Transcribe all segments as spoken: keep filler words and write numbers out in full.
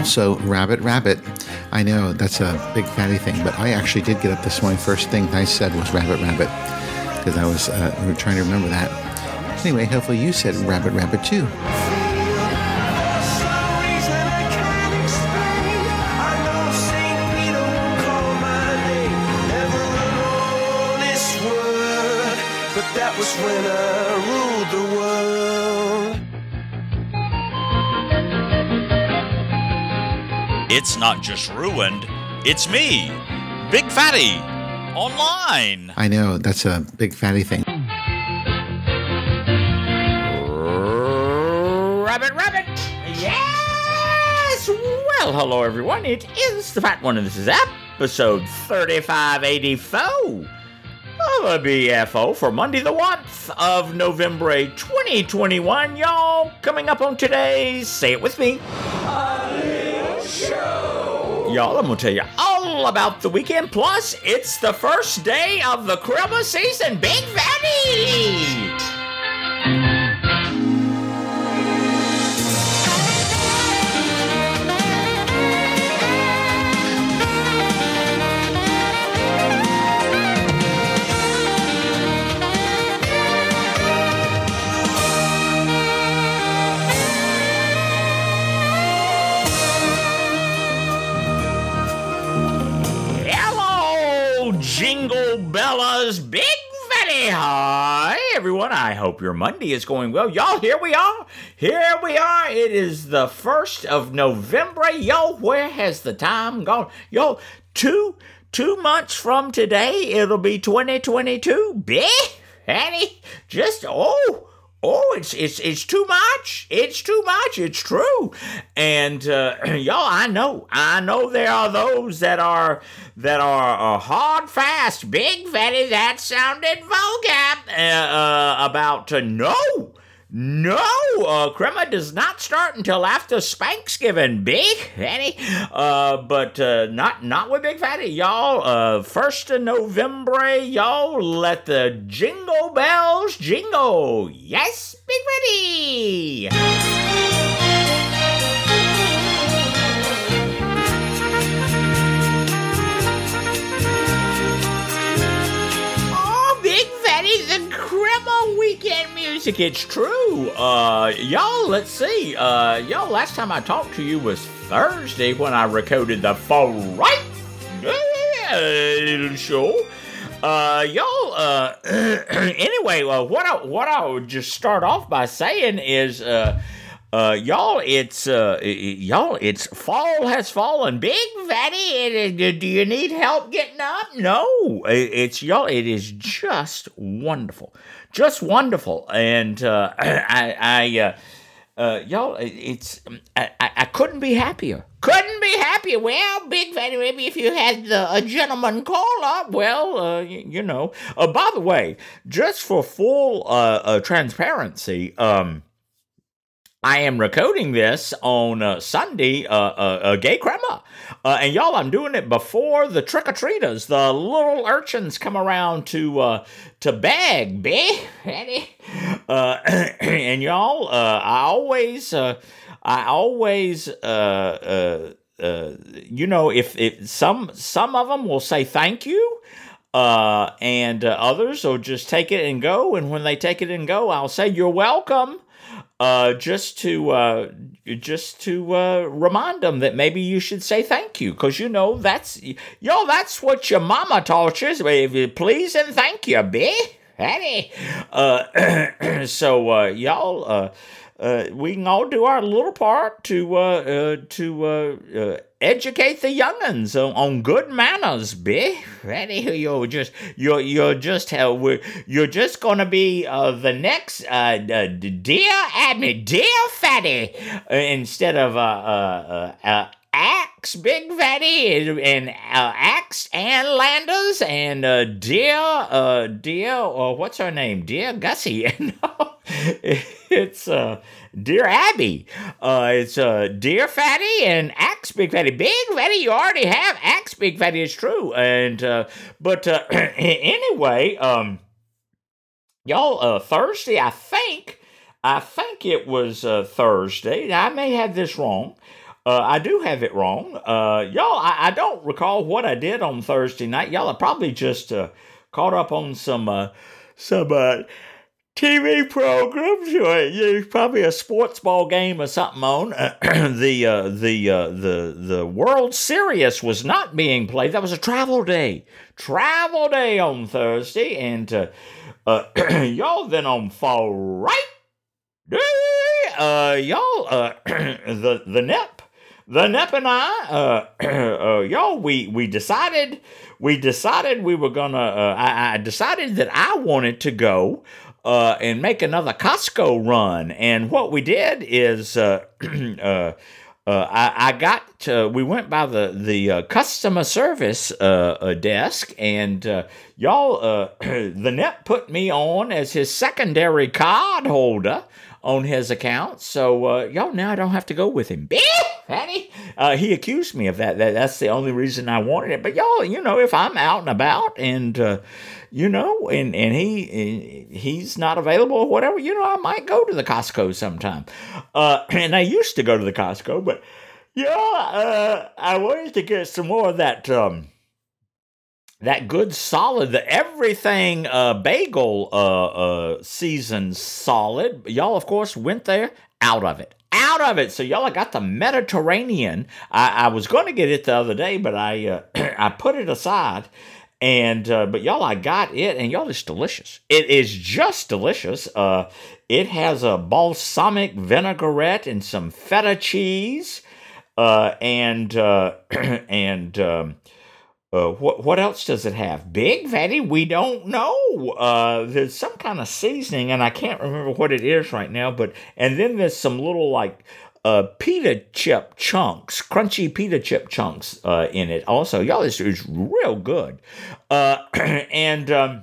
also Rabbit Rabbit. I know that's a big fatty thing, but I actually did get up this morning. First thing I said was Rabbit Rabbit because I was uh, trying to remember that. Anyway, hopefully you said Rabbit Rabbit too. That was when I ruled the world. It's not just ruined, it's me, Big Fatty, online. I know, that's a big fatty thing. Rabbit, rabbit, yes! Well, hello everyone, it is the Fat One, and this is episode thirty-five eighty-four. Of a B F O for Monday the first of November twenty twenty-one, y'all. Coming up on today's, say it with me, A Little Show. Y'all, I'm going to tell you all about the weekend, plus it's the first day of the Christmas season, Big Fatty. Jingle Bellas, Big Fatty. Hi, everyone. I hope your Monday is going well. Y'all, here we are. Here we are. It is the first of November. Yo, where has the time gone? Yo, two, two months from today, it'll be twenty twenty-two. Big Fatty. Just, oh. Oh, it's it's it's too much. It's too much. It's true. And uh, y'all, I know, I know there are those that are that are uh, hard fast, Big Fatty. That sounded vocab uh, uh, about uh, no. No, uh, Crema does not start until after Spanksgiving, Big Fatty. Uh, but uh, not not with Big Fatty, y'all. Uh, first of November, y'all. Let the jingle bells jingle. Yes, Big Fatty. The Crema weekend music, it's true. Uh, y'all, let's see. Uh, y'all, last time I talked to you was Thursday when I recorded the Friday little show. Uh, y'all, uh, anyway, uh, what I, what I would just start off by saying is, uh, Uh, y'all, it's, uh, y'all, it's fall has fallen. Big Fatty, do you need help getting up? No, it's, y'all, it is just wonderful. Just wonderful. And, uh, I, I, uh, uh, y'all, it's, I, I couldn't be happier. Couldn't be happier. Well, Big Fatty, maybe if you had the, a gentleman call up, well, uh, you, you know. Uh, by the way, just for full, uh, uh transparency, um, I am recording this on uh, Sunday, uh, uh, uh, Gay Crema. Uh, and y'all, I'm doing it before the trick-or-treaters, the little urchins come around to uh, to beg, Big Fatty. Uh, and y'all, uh, I always, uh, I always, uh, uh, uh, you know, if, if some, some of them will say thank you, uh, and uh, others will just take it and go. And when they take it and go, I'll say, you're welcome. Uh, just to uh, just to uh, remind them that maybe you should say thank you, because you know that's yo that's what your mama taught you. Please and thank you, Big Fatty. Uh, so uh, y'all, uh, uh, we can all do our little part to uh, uh, to uh, uh, educate the young'uns on, on good manners, Big Fatty. You're just you're you're just uh, we're, you're just gonna be uh, the next uh, uh, dear Abney, dear Fatty, uh, instead of uh, uh, uh, uh, Axe Big Fatty and uh, Axe and Landers and uh, dear uh, dear or uh, what's her name, dear Gussie. No, it's uh. Dear Abby, uh, it's uh, Dear Fatty and Axe Big Fatty. Big Fatty, you already have Axe Big Fatty, it's true. And, uh, but, uh, anyway, um, y'all, uh, Thursday, I think, I think it was, uh, Thursday. I may have this wrong. Uh, I do have it wrong. Uh, y'all, I, I don't recall what I did on Thursday night. Y'all are probably just uh, caught up on some uh, some uh, T V programs. There's probably a sports ball game or something on. the uh, the uh, the the World Series was not being played. That was a travel day. Travel day on Thursday, and uh, uh, y'all then on Friday. Uh, y'all, uh, the the N E P, the N E P and I, uh, uh, y'all, we we decided we decided we were gonna. Uh, I, I decided that I wanted to go uh, and make another Costco run, and what we did is, uh, uh, uh, I, I got. To, we went by the the uh, customer service uh, uh, desk, and uh, y'all, uh, the N E P put me on as his secondary card holder on his account, so uh, y'all now I don't have to go with him. Fatty, uh, he accused me of that. that. That's the only reason I wanted it. But y'all, you know, if I'm out and about, and uh, you know, and and he he's not available or whatever, you know, I might go to the Costco sometime. Uh, and I used to go to the Costco, but yeah, uh, I wanted to get some more of that. Um, That good solid, the everything uh, bagel uh, uh, season solid. Y'all, of course, went there, out of it. Out of it. So y'all, I got the Mediterranean. I, I was going to get it the other day, but I uh, I put it aside. And uh, but y'all, I got it, and y'all, it's delicious. It is just delicious. Uh, it has a balsamic vinaigrette and some feta cheese, uh, and uh, and. Um, Uh, what what else does it have? Big Fatty, we don't know. Uh, there's some kind of seasoning, and I can't remember what it is right now. But and then there's some little like uh, pita chip chunks, crunchy pita chip chunks uh, in it. Also, y'all, it's, it's real good. Uh, and um,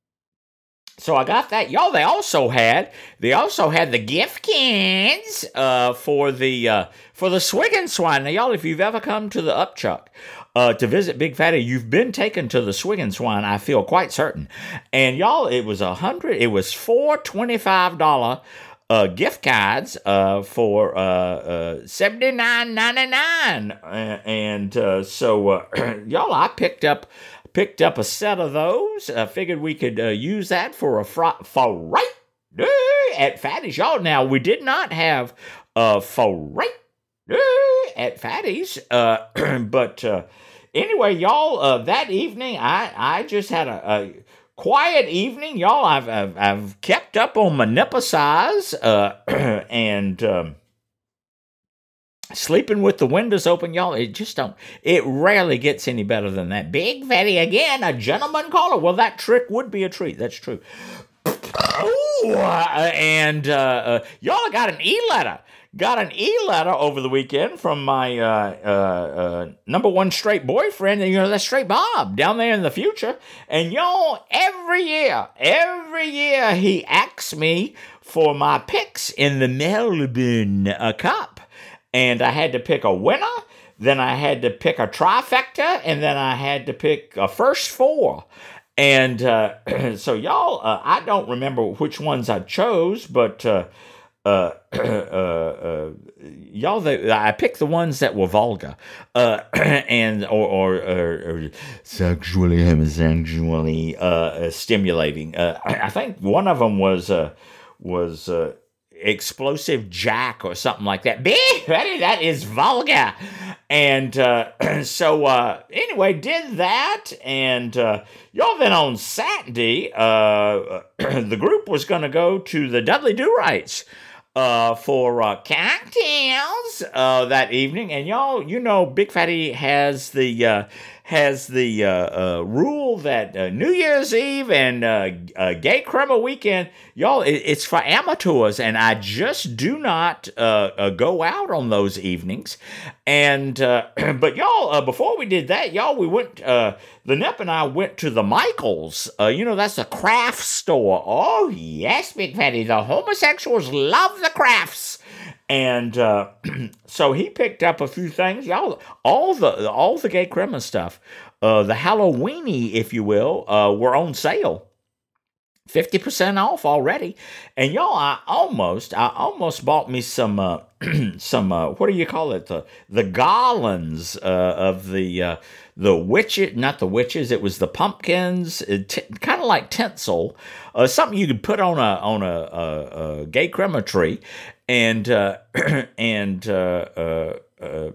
so I got that. Y'all, they also had they also had the gift cans uh, for the uh, for the Swig and Swine. Now, y'all, if you've ever come to the Upchuck. Uh, to visit Big Fatty, you've been taken to the Swig and Swine, I feel quite certain. And y'all, it was a hundred. It was four twenty-five dollar uh, gift cards uh, for uh, uh, seventy nine ninety nine. And uh, so uh, y'all, I picked up picked up a set of those. I figured we could uh, use that for a fr- for right at Fatty's. Y'all, now we did not have uh, for right at Fatty's, uh, but. Uh, Anyway, y'all, uh, that evening, I, I just had a, a quiet evening. Y'all, I've, I've, I've kept up on my nipple size, uh, and um, sleeping with the windows open, y'all, it just don't, it rarely gets any better than that. Big Fatty, again, a gentleman caller. Well, that trick would be a treat. That's true. Ooh, uh, and uh, uh, y'all got an e-letter. Got an e-letter over the weekend from my uh, uh, uh, number one straight boyfriend, and you know, that's Straight Bob down there in the future. And y'all, every year, every year he asks me for my picks in the Melbourne uh, Cup. And I had to pick a winner, then I had to pick a trifecta, and then I had to pick a first four. And uh, so y'all, uh, I don't remember which ones I chose, but... Uh, Uh, uh, uh, y'all, they, I picked the ones that were vulgar, uh, and or, or, or, or sexually, sexually uh, stimulating. Uh, I think one of them was uh, was uh, Explosive Jack or something like that. Big, that is vulgar. And uh, so uh, anyway, did that, and uh, y'all. Then on Saturday, uh, the group was going to go to the Dudley Do-Rights. Uh, for uh, cocktails uh, that evening, and y'all, you know, Big Fatty has the uh, has the uh, uh, rule that uh, New Year's Eve and uh, uh, Gay Crema weekend, y'all, it, it's for amateurs, and I just do not uh, uh, go out on those evenings. And uh, but y'all, uh, before we did that, y'all, we went. Uh, the N E P and I went to the Michaels. Uh, you know, that's a craft store. Oh yes, Big Fatty, the homosexuals love the crafts. And uh, so he picked up a few things, y'all. All the all the Gay Crema stuff, uh, the Halloweeny, if you will, uh, were on sale fifty percent off already. And y'all, I almost, I almost bought me some, uh, some, uh, what do you call it? The, the garlands, uh, of the, uh, the witches, not the witches, it was the pumpkins, t- kind of like tinsel, uh, something you could put on a, on a, a, a gay crema tree. And, uh, and, uh, uh, uh,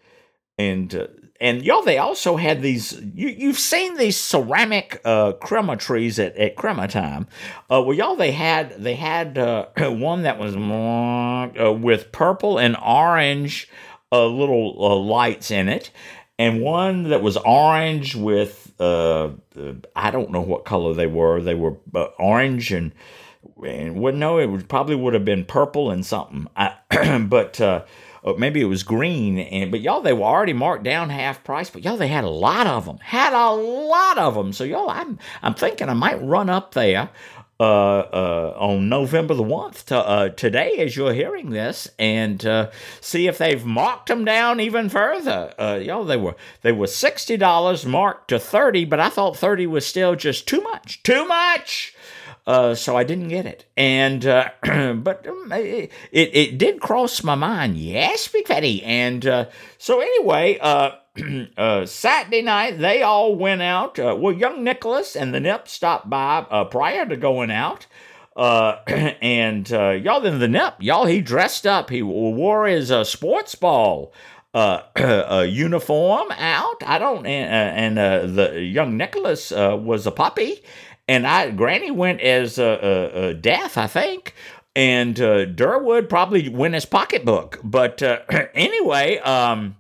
and, uh, And y'all, they also had these. You, you've seen these ceramic uh, crema trees at, at crema time. Uh, well, y'all, they had they had uh, one that was uh, with purple and orange uh, little uh, lights in it, and one that was orange with uh, uh, I don't know what color they were. They were uh, orange and and wouldn't know it would probably would have been purple and something. I, but. Uh, Or maybe it was green, and but y'all, they were already marked down half price. But y'all, they had a lot of them, had a lot of them. So y'all, I'm I'm thinking I might run up there uh, uh, on November the first to uh, today, as you're hearing this, and uh, see if they've marked them down even further. Uh, y'all, they were they were sixty dollars marked to thirty, but I thought thirty was still just too much, too much. Uh, so I didn't get it, and uh, but um, it, it did cross my mind. Yes, Big Fatty, and uh, so anyway, uh, uh, Saturday night they all went out. Uh, well, young Nicholas and the Nip stopped by uh, prior to going out, uh, and uh, y'all then the Nip, y'all he dressed up. He wore his uh, sports ball uh, uh, uniform out. I don't, and, uh, and uh, the young Nicholas uh, was a puppy. And I, Granny went as uh, uh, uh, Death, I think, and uh, Durwood probably went as Pocketbook. But uh, anyway, um,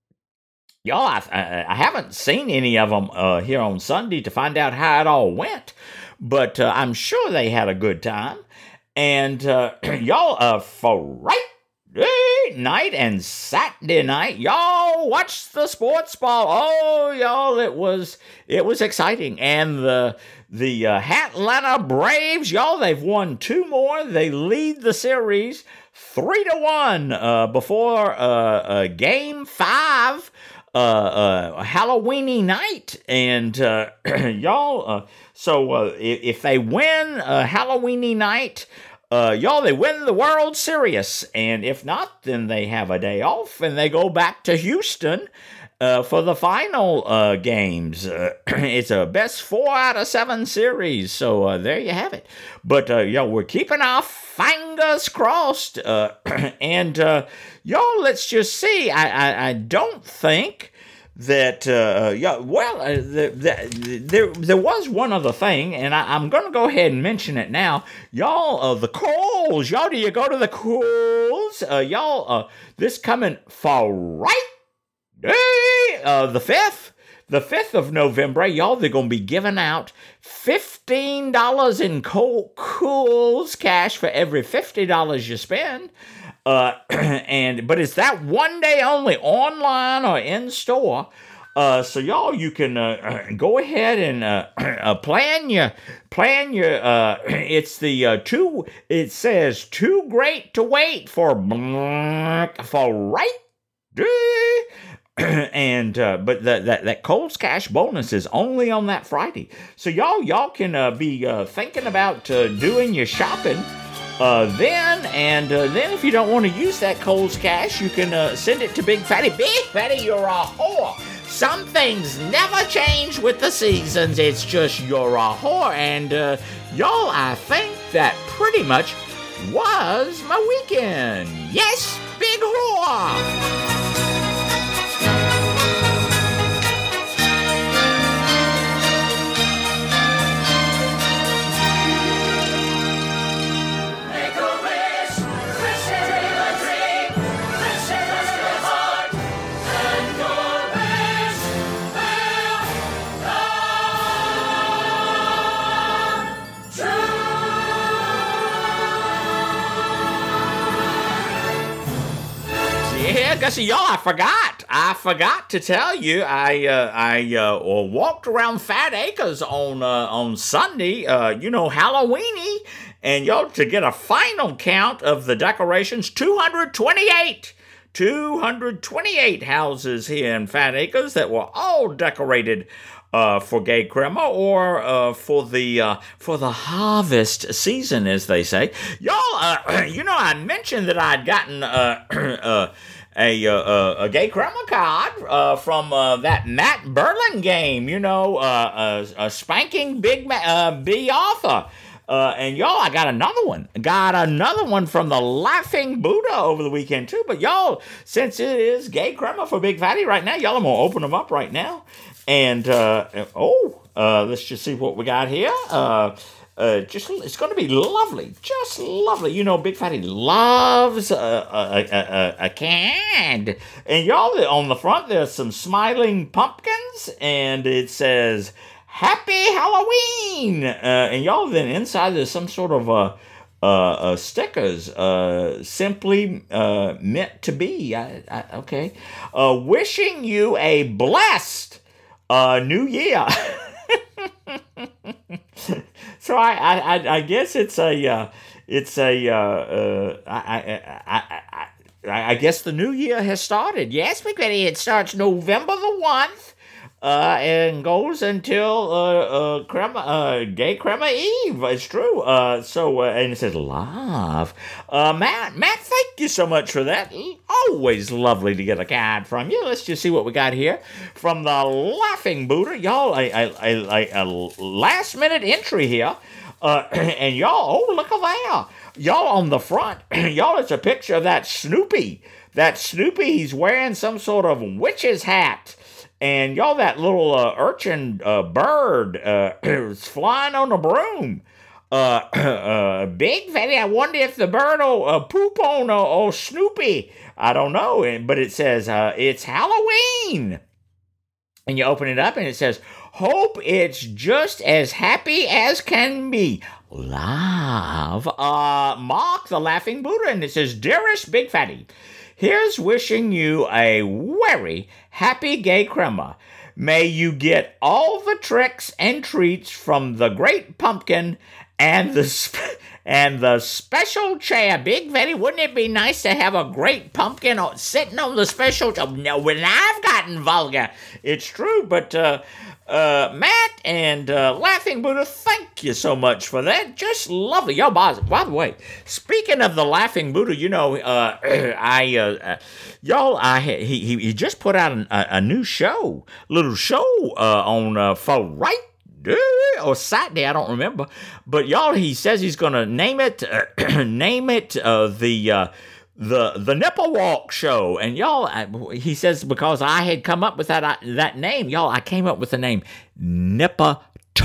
y'all, I, I haven't seen any of them uh, here on Sunday to find out how it all went. But uh, I'm sure they had a good time. And uh, y'all, uh, Friday night and Saturday night, y'all watched the sports ball. Oh, y'all, it was it was exciting. And the the uh, Atlanta Braves, y'all, they've won two more. They lead the series three to one uh, before uh, uh, Game Five, uh, uh, Halloweeny night, and uh, y'all. Uh, so uh, if, if they win uh, Halloweeny night. Uh, y'all, they win the World Series, and if not, then they have a day off, and they go back to Houston uh, for the final uh, games. Uh, it's a best four out of seven series, so uh, there you have it. But, uh, y'all, we're keeping our fingers crossed, uh, and, uh, y'all, let's just see. I, I, I don't think that, uh, yeah, well, uh, the, the, there there was one other thing, and I, I'm going to go ahead and mention it now. Y'all, uh, the Coles, y'all, do you go to the Coles? Uh, y'all, uh, this coming Friday, uh, the fifth, the fifth of November, y'all, they're going to be giving out fifteen dollars in Coles cash for every fifty dollars you spend. Uh, and but it's that one day only, online or in store. Uh, so y'all, you can uh, go ahead and uh, uh, plan your plan your. Uh, it's the uh, two. It says too great to wait for for right. And uh, but that that that Coles Cash bonus is only on that Friday. So y'all y'all can uh, be uh, thinking about uh, doing your shopping. Uh, then, and uh, then if you don't want to use that Coles Cash, you can uh, send it to Big Fatty. Big Fatty, you're a whore. Some things never change with the seasons. It's just you're a whore. And, uh, y'all, I think that pretty much was my weekend. Yes, big whore. Yeah, Gussie, y'all, I forgot. I forgot to tell you. I uh, I uh, walked around Fat Acres on uh, on Sunday. Uh, you know, Halloweeny, and y'all, to get a final count of the decorations, two hundred twenty-eight. two hundred twenty-eight houses here in Fat Acres that were all decorated uh, for Gay Crema or uh, for the uh, for the harvest season, as they say. Y'all, uh, you know, I mentioned that I'd gotten uh, uh, a, uh, a Gay Crema card uh, from uh, that Matt Berlin game, you know, uh, a, a spanking Big Ma- uh, B Arthur. Uh, and y'all, I got another one. Got another one from the Laughing Buddha over the weekend, too. But y'all, since it is Gay Crema for Big Fatty right now, y'all, I'm going to open them up right now. And, uh, oh, uh, let's just see what we got here. Uh, uh, just It's going to be lovely. Just lovely. You know, Big Fatty loves a, a, a, a, a can. And y'all, on the front, there's some smiling pumpkins. And it says, Happy Halloween! Uh, and y'all, then inside there's some sort of uh, uh, uh, stickers, uh, simply uh, meant to be. I, I, okay. Uh, wishing you a blessed uh, new year. So I, I, I guess it's a, uh, it's a, uh, uh, I, I, I, I, I guess the new year has started. Yes, McVitie, it starts November the first. Uh, and goes until uh, uh, crema, uh, Gay Crema Eve. It's true. Uh, so uh, and it says live. Uh, Matt, Matt, thank you so much for that. Always lovely to get a card from you. Let's just see what we got here from the Laughing Buddha, y'all. A, a, a, a last minute entry here, uh, and y'all. Oh, look at that, y'all on the front. Y'all, it's a picture of that Snoopy. That Snoopy. He's wearing some sort of witch's hat. And y'all, that little uh, urchin uh, bird uh, is flying on a broom. Uh, uh, Big Fatty, I wonder if the bird will uh, poop on uh, old Snoopy. I don't know, but it says uh, it's Halloween. And you open it up and it says, hope it's just as happy as can be. Live. Uh, Mark the Laughing Buddha. And it says, Dearest Big Fatty, here's wishing you a very happy Gay Crema. May you get all the tricks and treats from the Great Pumpkin and the sp- and the special chair. Big Fatty, wouldn't it be nice to have a Great Pumpkin sitting on the special chair? No, when I've gotten vulgar, it's true, but uh, uh, Matt and uh, Laughing Buddha, thank you so much for that. Just lovely. Yo, by, by the way, speaking of the Laughing Buddha, you know, uh, I, uh, y'all, I he, he he just put out an, a, a new show, little show uh, on uh, for right. Or Saturday, I don't remember. But y'all, he says he's gonna name it, uh, name it uh, the uh, the the Nipple Walk Show. And y'all, I, he says because I had come up with that uh, that name, y'all, I came up with the name Nippa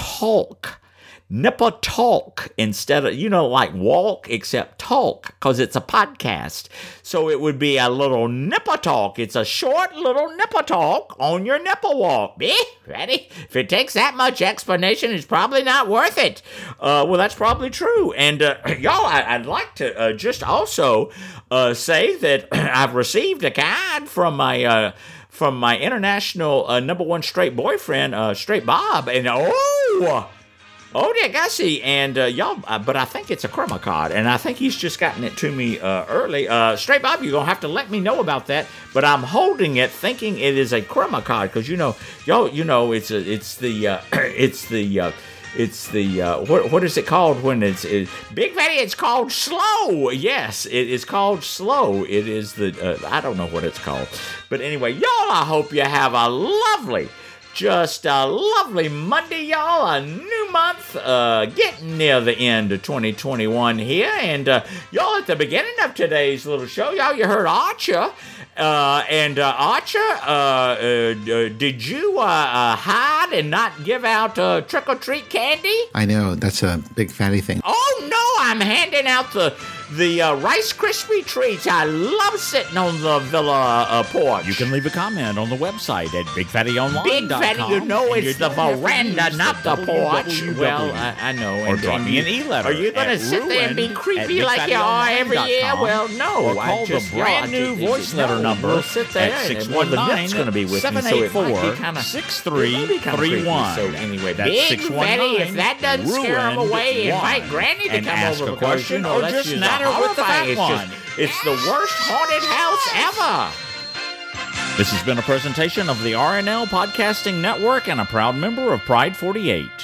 Talk. Nippa Talk instead of, you know, like walk, except talk, because it's a podcast. So it would be a little Nippa Talk. It's a short little Nippa Talk on your nipple walk. Eh? Ready? If it takes that much explanation, it's probably not worth it. Uh, well, that's probably true. And uh, y'all, I, I'd like to uh, just also uh, say that I've received a card from my uh, from my international uh, number one straight boyfriend, uh, Straight Bob, and oh. Oh, dear Gussie, and uh, y'all, uh, but I think it's a Crema card, and I think he's just gotten it to me uh, early. Uh, Straight Bob, you're going to have to let me know about that, but I'm holding it thinking it is a Crema card, because, you know, y'all, you know, it's a, it's the, uh, it's the, uh, it's the, uh, what, what is it called when it's, it, Big Fatty, it's called slow. Yes, it is called slow. It is the, uh, I don't know what it's called, but anyway, y'all, I hope you have a lovely, just a lovely Monday, y'all. A new month, uh, getting near the end of twenty twenty-one here. And uh, y'all, at the beginning of today's little show, y'all, you heard Archer. Uh, and uh, Archer, uh, uh, did you uh, uh, hide and not give out uh, trick-or-treat candy? I know, that's a Big Fatty thing. Oh, no, I'm handing out the... The uh, Rice Krispie treats. I love sitting on the villa uh, porch. You can leave a comment on the website at big fatty online dot com. Big Fatty, you know it's the veranda, not the porch. Well, I, I know. Or and, drop and me an e-letter. Are you going to sit there and be creepy like you are every year? Well, no. Or call the brand new voice letter number we'll sit there at six and one the nine, net's going to be with seven me, so eight it might four, be kind of six three three one. So anyway, That's Big Fatty, if that doesn't scare him away, invite Granny to and come ask over a the question, question, or or just just natter natter with with the the fat fat one. one. It's the worst haunted house ever. This has been a presentation of the R N L Podcasting Network and a proud member of Pride forty-eight.